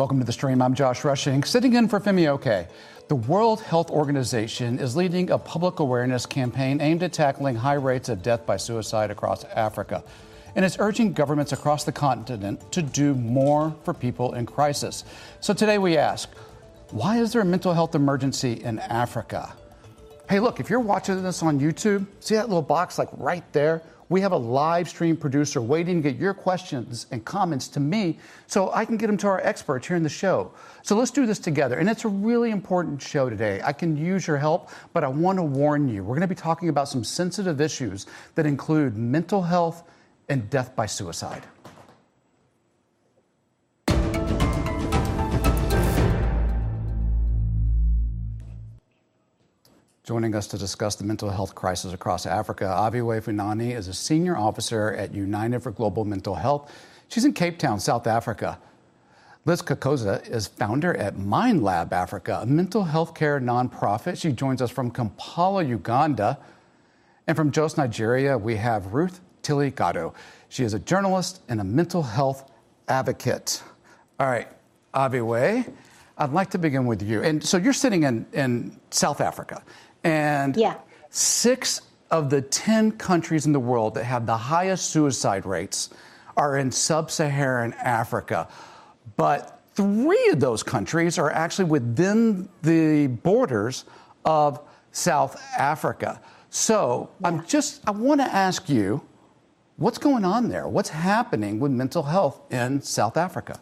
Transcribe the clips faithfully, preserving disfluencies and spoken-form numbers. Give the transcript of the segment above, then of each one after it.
Welcome to The Stream. I'm Josh Rushing, sitting in for Femi Oke. The World Health Organization is leading a public awareness campaign aimed at tackling high rates of death by suicide across Africa. And it's urging governments across the continent to do more for people in crisis. So today we ask, why is there a mental health emergency in Africa? Hey, look, if you're watching this on YouTube, see that little box like right there? We have a live stream producer waiting to get your questions and comments to me so I can get them to our experts here in the show. So let's do this together. And it's a really important show today. I can use your help, but I want to warn you. We're going to be talking about some sensitive issues that include mental health and death by suicide. Joining us to discuss the mental health crisis across Africa, Aviwe Funani is a senior officer at United for Global Mental Health. She's in Cape Town, South Africa. Liz Kakoza is founder at Mind Lab Africa, a mental health care nonprofit. She joins us from Kampala, Uganda. And from Jos, Nigeria, we have Ruth Tilly Gatto. She is a journalist and a mental health advocate. All right, Aviwe, I'd like to begin with you. And so you're sitting in, in South Africa. And yeah. six of the ten countries in the world that have the highest suicide rates are in sub-Saharan Africa. But three of those countries are actually within the borders of South Africa. So yeah. I'm just, I want to ask you, what's going on there? What's happening with mental health in South Africa?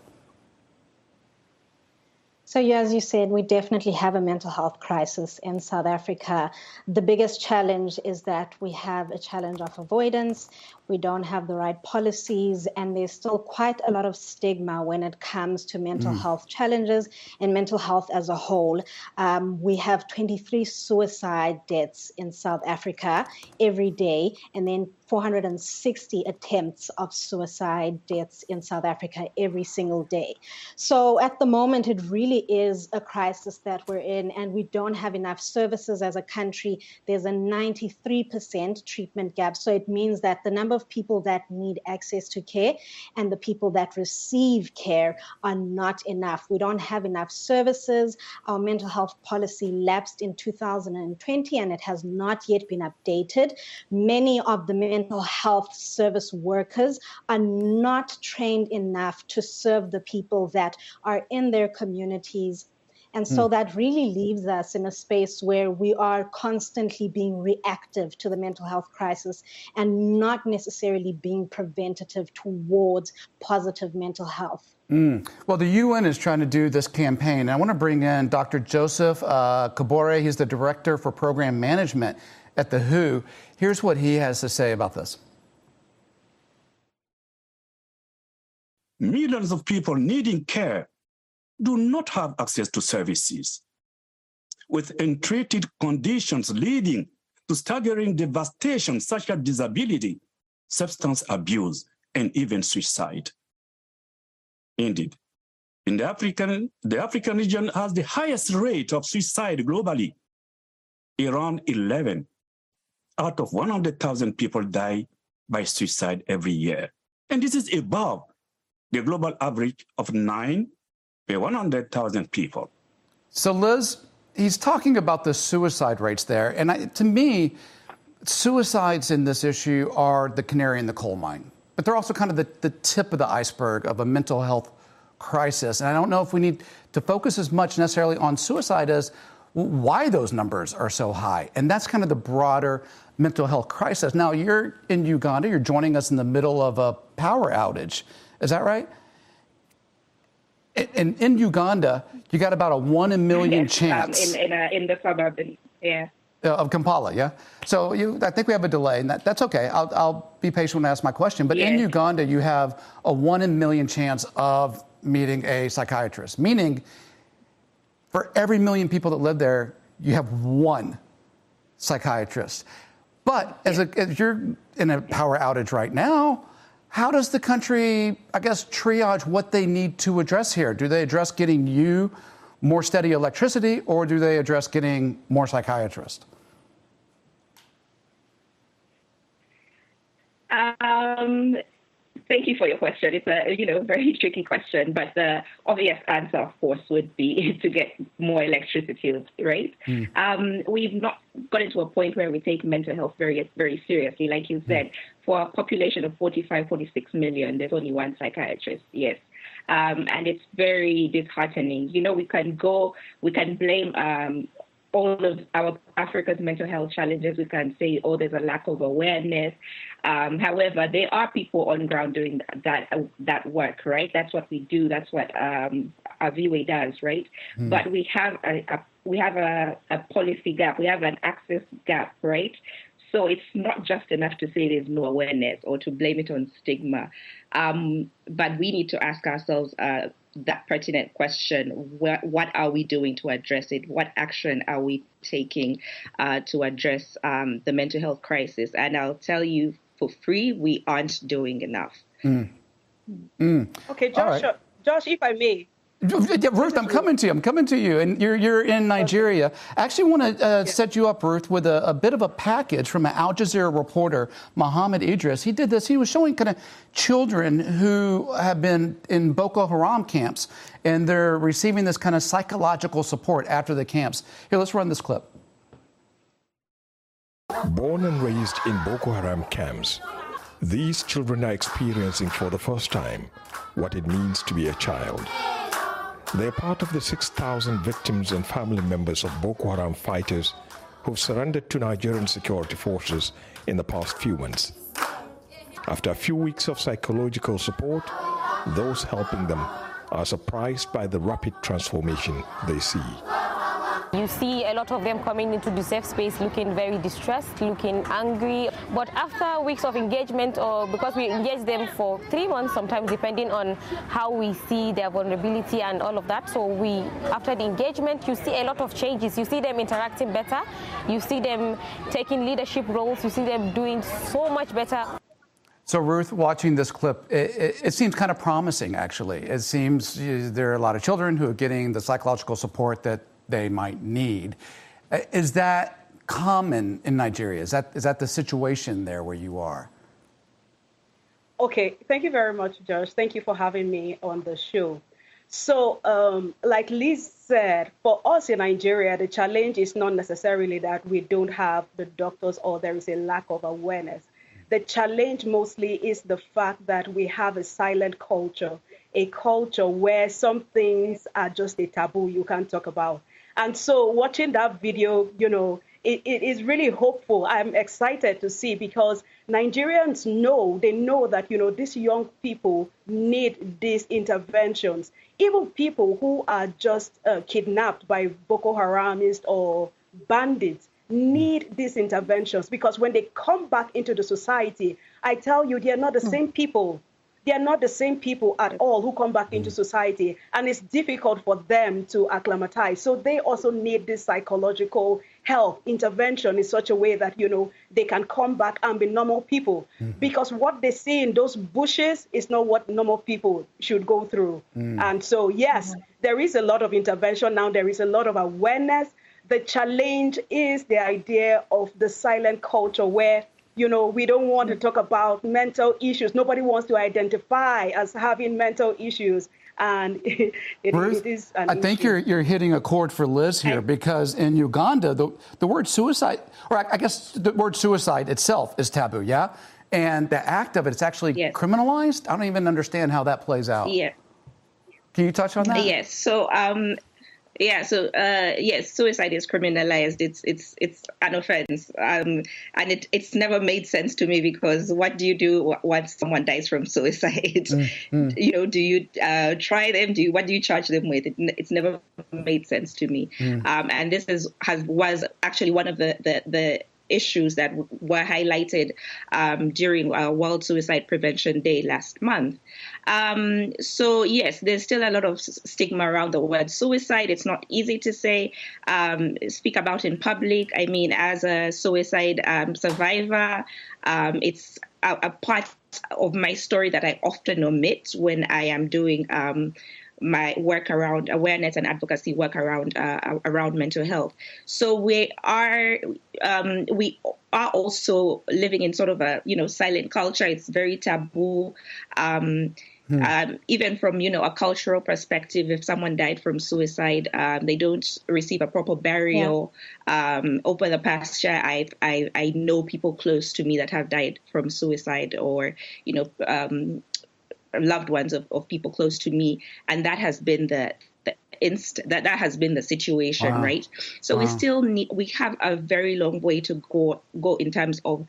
So, yeah, as you said, we definitely have a mental health crisis in South Africa. The biggest challenge is that we have a challenge of avoidance. We don't have the right policies, and there's still quite a lot of stigma when it comes to mental mm. health challenges and mental health as a whole. Um, we have twenty-three suicide deaths in South Africa every day, and then four hundred sixty attempts of suicide deaths in South Africa every single day. So at the moment, it really is a crisis that we're in, and we don't have enough services as a country. There's a ninety-three percent treatment gap. So it means that the number of people that need access to care and the people that receive care are not enough. We don't have enough services. Our mental health policy lapsed in two thousand twenty, and it has not yet been updated. Many of the mental health service workers are not trained enough to serve the people that are in their communities. And so mm. that really leaves us in a space where we are constantly being reactive to the mental health crisis and not necessarily being preventative towards positive mental health. Mm. Well, the U N is trying to do this campaign. I want to bring in Doctor Joseph uh, Kabore. He's the Director for Program Management at the W H O. Here's what he has to say about this. Millions of people needing care do not have access to services, with untreated conditions leading to staggering devastation such as disability, substance abuse, and even suicide. Indeed, in the African, the African region has the highest rate of suicide globally. Around eleven out of one hundred thousand people die by suicide every year. And this is above the global average of nine per one hundred thousand people. So, Liz, he's talking about the suicide rates there. And I, to me, suicides in this issue are the canary in the coal mine. But they're also kind of the, the tip of the iceberg of a mental health crisis. And I don't know if we need to focus as much necessarily on suicide as why those numbers are so high. And that's kind of the broader mental health crisis. Now, you're in Uganda. You're joining us in the middle of a power outage. Is that right? In, in Uganda, you got about a one in a million yes, chance. Um, in, in, uh, in the suburb, yeah. Uh, of Kampala, yeah? So you, I think we have a delay, and that, that's okay. I'll, I'll be patient when I ask my question. But yes. in Uganda, you have a one in a million chance of meeting a psychiatrist, meaning for every million people that live there, you have one psychiatrist. But as, a, as you're in a power outage right now, how does the country, I guess, triage what they need to address here? Do they address getting you more steady electricity, or do they address getting more psychiatrists? Um, Thank you for your question. It's a you know very tricky question, but the obvious answer, of course, would be to get more electricity, right? Mm. Um, we've not gotten to a point where we take mental health very very seriously. Like you said, mm. for a population of forty-five, forty-six million, there's only one psychiatrist. Yes. Um, and it's very disheartening. You know, we can go, we can blame um, all of our Africa's mental health challenges. We can say, oh, there's a lack of awareness. Um, however, there are people on ground doing that that, uh, that work, right? That's what we do. That's what um, Aviwe does, right? Mm. But we have a, a we have a, a policy gap. We have an access gap, right? So it's not just enough to say there's no awareness or to blame it on stigma. Um, but we need to ask ourselves uh, that pertinent question: what, what are we doing to address it? What action are we taking uh, to address um, the mental health crisis? And I'll tell you for free, we aren't doing enough. Mm. Mm. Okay, Josh, right. Josh, if I may. Yeah, Ruth, I'm coming to you. I'm coming to you. And you're you're in Nigeria. I actually want to uh, yeah. set you up, Ruth, with a, a bit of a package from an Al Jazeera reporter, Mohammed Idris. He did this. He was showing kind of children who have been in Boko Haram camps, and they're receiving this kind of psychological support after the camps. Here, let's run this clip. Born and raised in Boko Haram camps, these children are experiencing for the first time what it means to be a child. They're part of the six thousand victims and family members of Boko Haram fighters who've surrendered to Nigerian security forces in the past few months. After a few weeks of psychological support, those helping them are surprised by the rapid transformation they see. You see a lot of them coming into the safe space looking very distressed, looking angry. But after weeks of engagement, or because we engage them for three months, sometimes depending on how we see their vulnerability and all of that. So we, after the engagement, you see a lot of changes. You see them interacting better. You see them taking leadership roles. You see them doing so much better. So, Ruth, watching this clip, it, it, it seems kind of promising, actually. It seems there are a lot of children who are getting the psychological support that they might need. Is that common in Nigeria? Is that is that the situation there where you are? Okay, thank you very much, Josh. Thank you for having me on the show. So, um, like Liz said, for us in Nigeria, the challenge is not necessarily that we don't have the doctors or there is a lack of awareness. The challenge mostly is the fact that we have a silent culture, a culture where some things are just a taboo you can't talk about. And so watching that video, you know, it, it is really hopeful. I'm excited to see because Nigerians know, they know that, you know, these young people need these interventions. Even people who are just uh, kidnapped by Boko Haramists or bandits need these interventions because when they come back into the society, I tell you, they are not the same people. They are not the same people at all who come back into society, and it's difficult for them to acclimatize. So they also need this psychological help, intervention in such a way that, you know, they can come back and be normal people. Mm-hmm. Because what they see in those bushes is not what normal people should go through. Mm. And so, yes, mm-hmm. there is a lot of intervention now. There is a lot of awareness. The challenge is the idea of the silent culture where, you know, we don't want to talk about mental issues. Nobody wants to identify as having mental issues. And it, it, Ruth, it is an I think issue. you're you're hitting a chord for Liz here, because in Uganda, the, the word suicide, or I, I guess the word suicide itself is taboo, yeah? And the act of it, it's actually yes. criminalized? I don't even understand how that plays out. Yeah. Can you touch on that? Yes. So, um, Yeah, so uh, yes, suicide is criminalized. It's it's it's an offense, um, and it, it's never made sense to me because what do you do once someone dies from suicide? Mm-hmm. You know, do you uh, try them? Do you what do you charge them with? It, it's never made sense to me. Mm. Um, and this is has was actually one of the the, the issues that w- were highlighted um, during uh, World Suicide Prevention Day last month. Um, so, yes, there's still a lot of s- stigma around the word suicide. It's not easy to say, um, speak about in public. I mean, as a suicide um, survivor, um, it's a, a part of my story that I often omit when I am doing um my work around awareness and advocacy work around uh, around mental health. So we are um, we are also living in sort of a, you know, silent culture. It's very taboo. Um, hmm. um, even from, you know, a cultural perspective, if someone died from suicide, um, they don't receive a proper burial. Yeah. Um, over the past year, I, I I know people close to me that have died from suicide, or, you know, um, loved ones of, of people close to me, and that has been the the inst that that has been the situation, wow. right? So wow. we still need we have a very long way to go go in terms of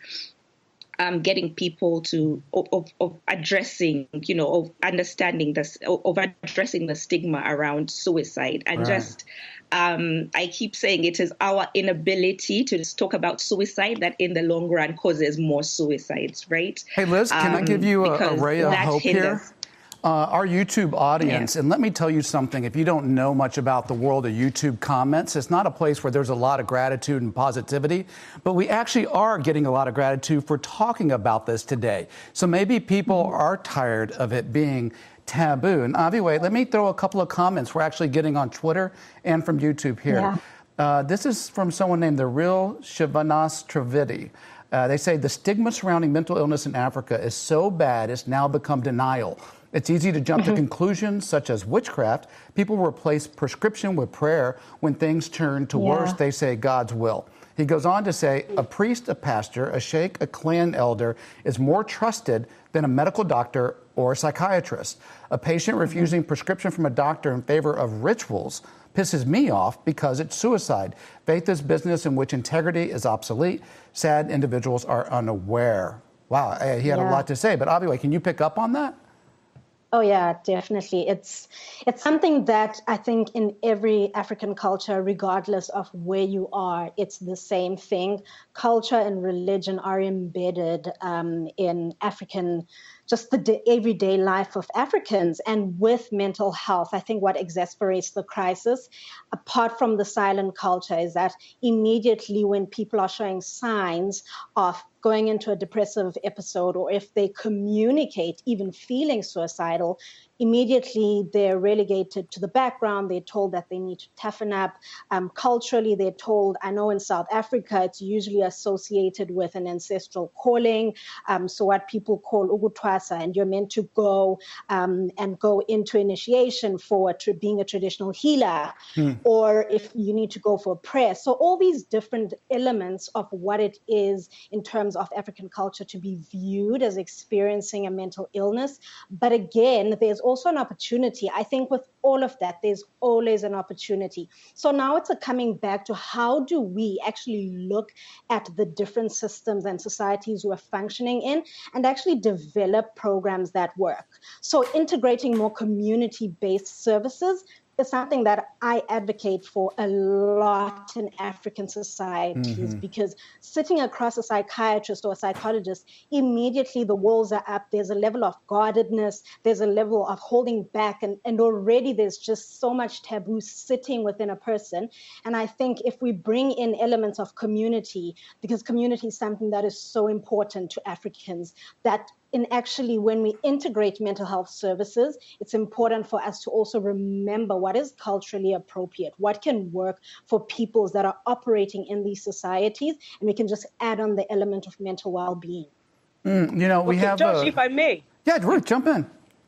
um, getting people to of, of, of addressing, you know, of understanding this, of addressing the stigma around suicide, and right. just. Um, I keep saying it is our inability to just talk about suicide that in the long run causes more suicides, right? Hey, Liz, can um, I give you a, a ray of hope hinders. here? Uh, our YouTube audience, yeah. and let me tell you something, if you don't know much about the world of YouTube comments, it's not a place where there's a lot of gratitude and positivity, but we actually are getting a lot of gratitude for talking about this today. So maybe people mm-hmm. are tired of it being taboo. And Avi, wait, let me throw a couple of comments we're actually getting on Twitter and from YouTube here. Yeah. Uh, this is from someone named The Real Shivanas Trivedi. Uh, they say the stigma surrounding mental illness in Africa is so bad it's now become denial. It's easy to jump mm-hmm. to conclusions such as witchcraft. People replace prescription with prayer. When things turn to yeah. worse, they say God's will. He goes on to say a priest, a pastor, a sheikh, a clan elder is more trusted than a medical doctor or a psychiatrist. A patient refusing prescription from a doctor in favor of rituals pisses me off because it's suicide. Faith is business in which integrity is obsolete. Sad individuals are unaware. Wow, he had yeah. a lot to say. But Abiway, can you pick up on that? Oh, yeah, definitely. It's it's something that I think in every African culture, regardless of where you are, it's the same thing. Culture and religion are embedded um, in African, just the day, everyday life of Africans. And with mental health, I think what exasperates the crisis, apart from the silent culture, is that immediately when people are showing signs of going into a depressive episode, or if they communicate even feeling suicidal, immediately they're relegated to the background. They're told that they need to toughen up. Um, culturally, they're told, I know in South Africa, it's usually associated with an ancestral calling. Um, so what people call ukutwasa, and you're meant to go um, and go into initiation for tra- being a traditional healer, hmm. or if you need to go for prayer. So all these different elements of what it is in terms of African culture to be viewed as experiencing a mental illness. But again, there's also an opportunity. I think with all of that, there's always an opportunity. So now it's a coming back to how do we actually look at the different systems and societies we're functioning in and actually develop programs that work. So integrating more community-based services is something that I advocate for a lot in African societies, mm-hmm. because sitting across a psychiatrist or a psychologist, immediately the walls are up. There's a level of guardedness. There's a level of holding back. And, and already there's just so much taboo sitting within a person. And I think if we bring in elements of community, because community is something that is so important to Africans, that in actually when we integrate mental health services, it's important for us to also remember what is culturally appropriate, what can work for peoples that are operating in these societies, and we can just add on the element of mental well-being. Mm, you know, we okay, have... Josh, a... if I may. Yeah, Ruth, jump in.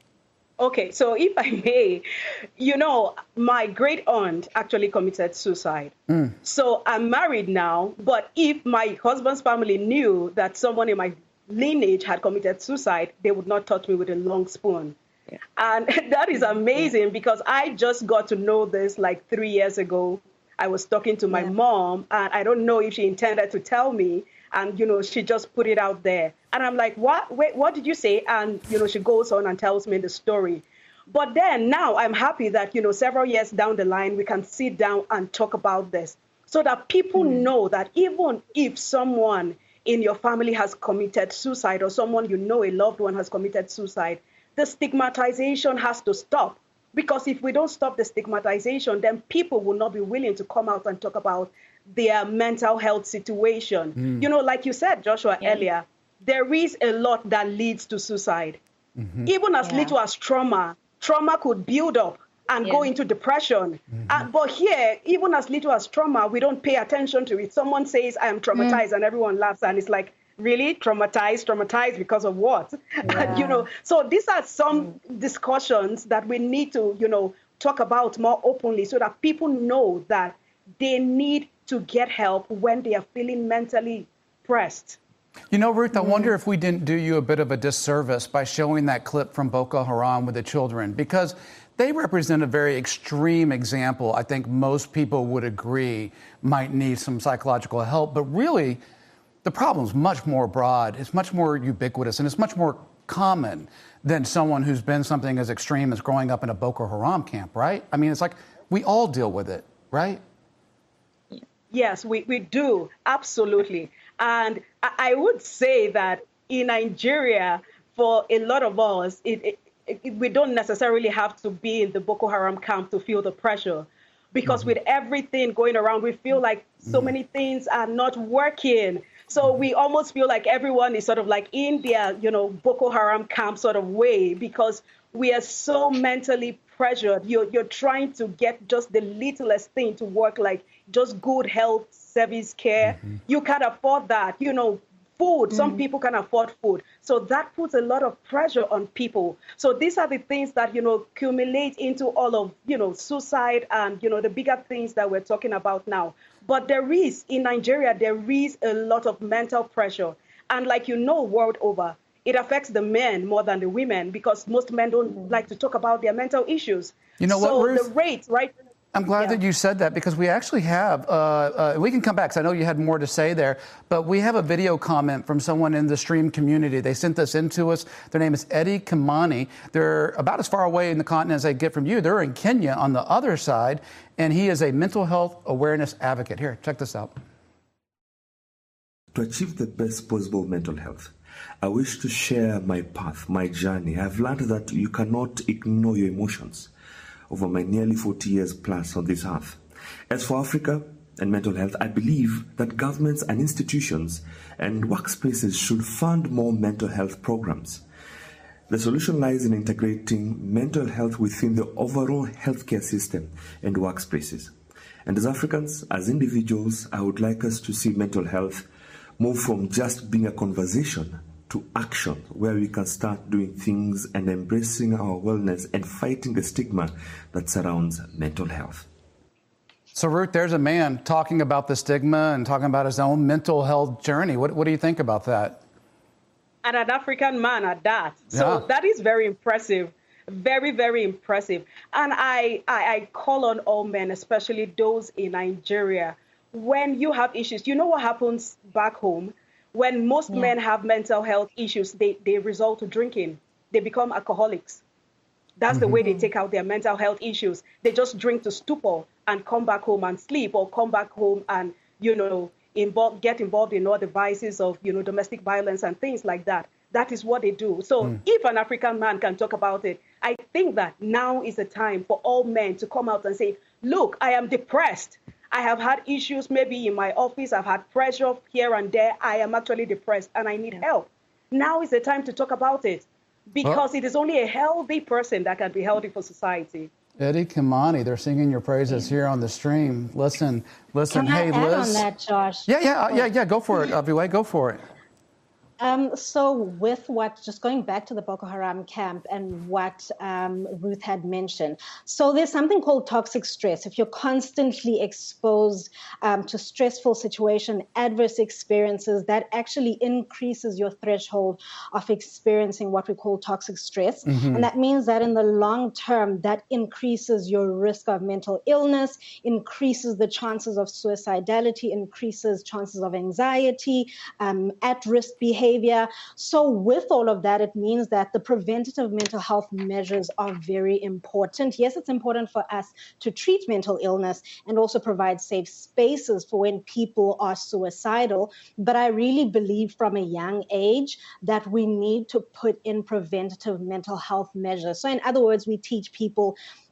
Okay, so if I may, you know, my great aunt actually committed suicide. Mm. So I'm married now, but if my husband's family knew that someone in my lineage had committed suicide, they would not touch me with a long spoon. Yeah. And that is amazing because I just got to know this like three years ago. I was talking to my yeah. mom, and I don't know if she intended to tell me. And, you know, she just put it out there. And I'm like, what? Wait, what did you say? And, you know, she goes on and tells me the story. But then now I'm happy that, you know, several years down the line, we can sit down and talk about this so that people mm. know that even if someone in your family has committed suicide, or someone you know, a loved one has committed suicide, the stigmatization has to stop. Because if we don't stop the stigmatization, then people will not be willing to come out and talk about their mental health situation. Mm. You know, like you said, Joshua, yeah. earlier, there is a lot that leads to suicide. Mm-hmm. Even as yeah. little as trauma, trauma could build up and Yeah. go into depression. Mm-hmm. Uh, but here, even as little as trauma, we don't pay attention to it. Someone says, I am traumatized, Mm. and everyone laughs, and it's like, really? Traumatized? Traumatized because of what? Yeah. you know, so these are some mm. discussions that we need to, you know, talk about more openly so that people know that they need to get help when they are feeling mentally pressed. You know, Ruth, I wonder if we didn't do you a bit of a disservice by showing that clip from Boko Haram with the children, because they represent a very extreme example. I think most people would agree might need some psychological help, but really the problem is much more broad. It's much more ubiquitous, and it's much more common than someone who's been something as extreme as growing up in a Boko Haram camp, right? I mean, it's like we all deal with it, right? Yes, we, we do. Absolutely. And I, I would say that in Nigeria, for a lot of us, it, it, it, we don't necessarily have to be in the Boko Haram camp to feel the pressure. Because mm-hmm. with everything going around, we feel like so mm-hmm. many things are not working. So we almost feel like everyone is sort of like in their, you know, Boko Haram camp sort of way, because we are so mentally pressured. You're, you're trying to get just the littlest thing to work, like just good health service care. Mm-hmm. You can't afford that. You know, food. Mm-hmm. Some people can afford food. So that puts a lot of pressure on people. So these are the things that, you know, accumulate into all of, you know, suicide and, you know, the bigger things that we're talking about now. But there is, in Nigeria, there is a lot of mental pressure. And like, you know, world over, it affects the men more than the women, because most men don't mm-hmm. like to talk about their mental issues. You know so what, Ruth? So the rate, right? I'm glad yeah. that you said that, because we actually have, uh, uh, we can come back, because I know you had more to say there, but we have a video comment from someone in the stream community. They sent this in to us. Their name is Eddie Kimani. They're about as far away in the continent as they get from you. They're in Kenya on the other side, and he is a mental health awareness advocate. Here, check this out. To achieve the best possible mental health, I wish to share my path, my journey. I've learned that you cannot ignore your emotions over my nearly forty years plus on this earth. As for Africa and mental health, I believe that governments and institutions and workspaces should fund more mental health programs. The solution lies in integrating mental health within the overall healthcare system and workspaces. And as Africans, as individuals, I would like us to see mental health move from just being a conversation to action, where we can start doing things and embracing our wellness and fighting the stigma that surrounds mental health. So, Ruth, there's a man talking about the stigma and talking about his own mental health journey. What, what do you think about that? And an African man at that. So yeah. that is very impressive. Very, very impressive. And I, I, I call on all men, especially those in Nigeria, when you have issues, you know what happens back home? When most yeah. men have mental health issues, they, they resort to drinking. They become alcoholics. That's mm-hmm. the way they take out their mental health issues. They just drink to stupor and come back home and sleep, or come back home and, you know, involve, get involved in all the vices of, you know, domestic violence and things like that. That is what they do. So mm. if an African man can talk about it, I think that now is the time for all men to come out and say, look, I am depressed. I have had issues maybe in my office. I've had pressure here and there. I am actually depressed and I need help. Now is the time to talk about it, because well, it is only a healthy person that can be healthy for society. Eddie Kimani, they're singing your praises here on the stream. Listen, listen. Can hey, I add Liz. on that, Josh? Yeah, yeah, yeah, yeah. Go for it, Abiwe. Go for it. Um, so with what, just going back to the Boko Haram camp and what um, Ruth had mentioned. So there's something called toxic stress. If you're constantly exposed um, to stressful situation, adverse experiences, that actually increases your threshold of experiencing what we call toxic stress. Mm-hmm. And that means that in the long term, that increases your risk of mental illness, increases the chances of suicidality, increases chances of anxiety, um, at-risk behavior. So with all of that, it means that the preventative mental health measures are very important. Yes, it's important for us to treat mental illness and also provide safe spaces for when people are suicidal. But I really believe from a young age that we need to put in preventative mental health measures. So in other words, we teach people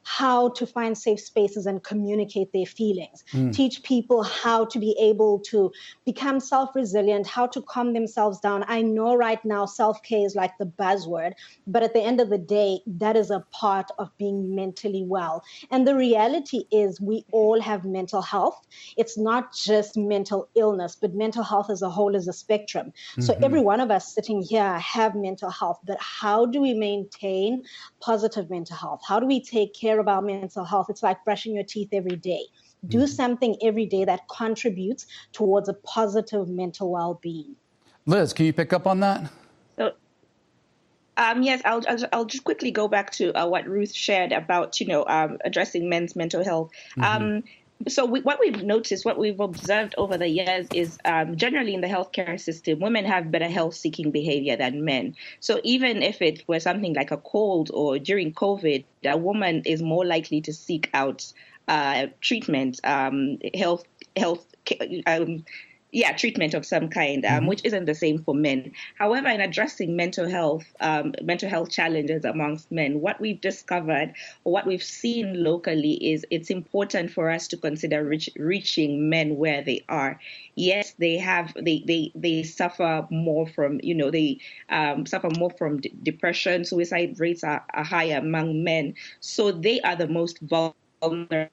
how to find safe spaces and communicate their feelings, Mm. teach people how to be able to become self-resilient, how to calm themselves down. I know right now self-care is like the buzzword, but at the end of the day, that is a part of being mentally well. And the reality is we all have mental health. It's not just mental illness, but mental health as a whole is a spectrum. Mm-hmm. So every one of us sitting here have mental health, but how do we maintain positive mental health? How do we take care of our mental health? It's like brushing your teeth every day. Do mm-hmm. something every day that contributes towards a positive mental well-being. Liz, can you pick up on that? So, um, yes, I'll, I'll I'll just quickly go back to uh, what Ruth shared about, you know, um, addressing men's mental health. Mm-hmm. Um, So we, what we've noticed, what we've observed over the years is um, generally in the healthcare system, women have better health-seeking behavior than men. So even if it were something like a cold or during COVID, a woman is more likely to seek out uh, treatment, um, health, health, um, yeah, treatment of some kind, um, mm-hmm. which isn't the same for men. However, in addressing mental health, um, mental health challenges amongst men, what we've discovered or what we've seen locally is it's important for us to consider reach, reaching men where they are. Yes, they have, they they they suffer more from, you know, they um, suffer more from d- depression. Suicide rates are, are higher among men, so they are the most vulnerable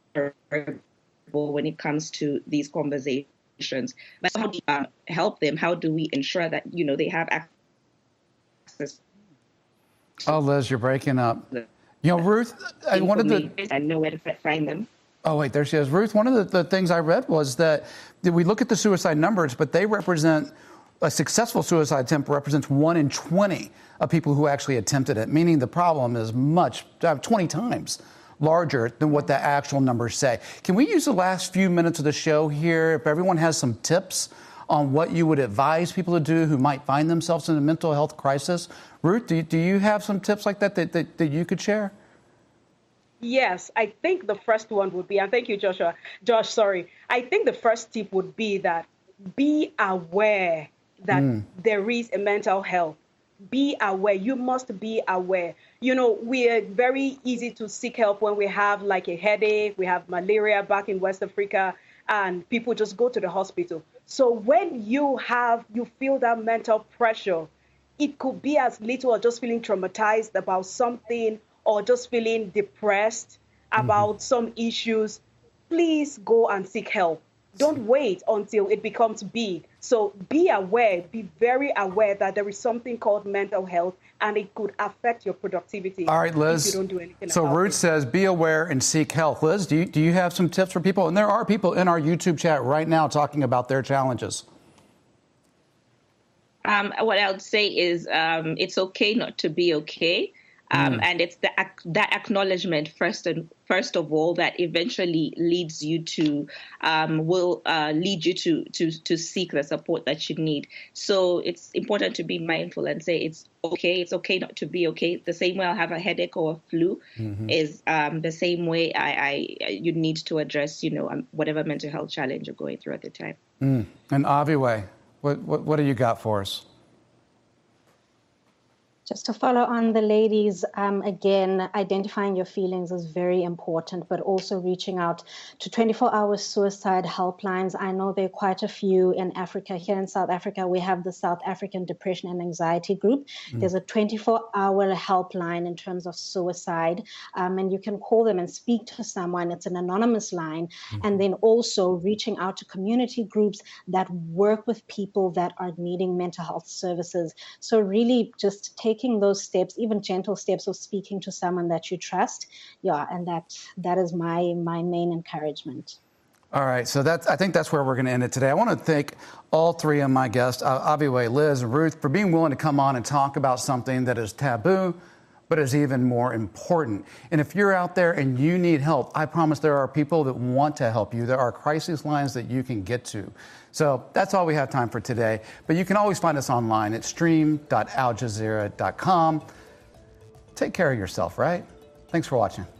when it comes to these conversations. But how do we uh, help them? How do we ensure that, you know, they have access? Oh, Liz, you're breaking up. You know, Ruth, I wanted to... I know where to find them. Oh, wait, there she is. Ruth, one of the, the things I read was that we look at the suicide numbers, but they represent, a successful suicide attempt represents one in twenty of people who actually attempted it, meaning the problem is much, uh, twenty times larger than what the actual numbers say. Can we use the last few minutes of the show here, if everyone has some tips on what you would advise people to do who might find themselves in a mental health crisis? Ruth, do you, do you have some tips like that that, that that you could share? Yes, I think the first one would be, and thank you, Joshua. Josh, sorry. I think the first tip would be that be aware that mm. there is a mental health. Be aware. You must be aware. You know, we are very easy to seek help when we have like a headache, we have malaria back in West Africa, and people just go to the hospital. So when you have, you feel that mental pressure, it could be as little as just feeling traumatized about something or just feeling depressed about mm-hmm. some issues. Please go and seek help. Don't wait until it becomes big. So be aware, be very aware that there is something called mental health, and it could affect your productivity. All right, Liz. If you don't do anything so about Ruth it. says, be aware and seek help. Liz, do you, do you have some tips for people? And there are people in our YouTube chat right now talking about their challenges. Um, what I would say is um, it's okay not to be okay. Um, mm. And it's the, that acknowledgement first and first of all that eventually leads you to um, will uh, lead you to, to to seek the support that you need. So it's important to be mindful and say it's okay. It's okay not to be okay. The same way I'll have a headache or a flu mm-hmm. is um, the same way I, I you need to address you know um, whatever mental health challenge you're going through at the time. Mm. And Aviwe, what, what what do you got for us? Just to follow on the ladies, um, again, identifying your feelings is very important, but also reaching out to twenty-four hour suicide helplines. I know there are quite a few in Africa. Here in South Africa, we have the South African Depression and Anxiety Group. Mm. There's a twenty-four hour helpline in terms of suicide, um, and you can call them and speak to someone. It's an anonymous line. Mm. And then also reaching out to community groups that work with people that are needing mental health services. So really just take Taking those steps, even gentle steps of speaking to someone that you trust. Yeah, and that that is my my main encouragement. All right, so that's, I think that's where we're going to end it today. I want to thank all three of my guests, uh, Aviwe, Liz, and Ruth, for being willing to come on and talk about something that is taboo, but is even more important. And if you're out there and you need help, I promise there are people that want to help you. There are crisis lines that you can get to. So that's all we have time for today. But you can always find us online at stream dot al jazeera dot com. Take care of yourself, right? Thanks for watching.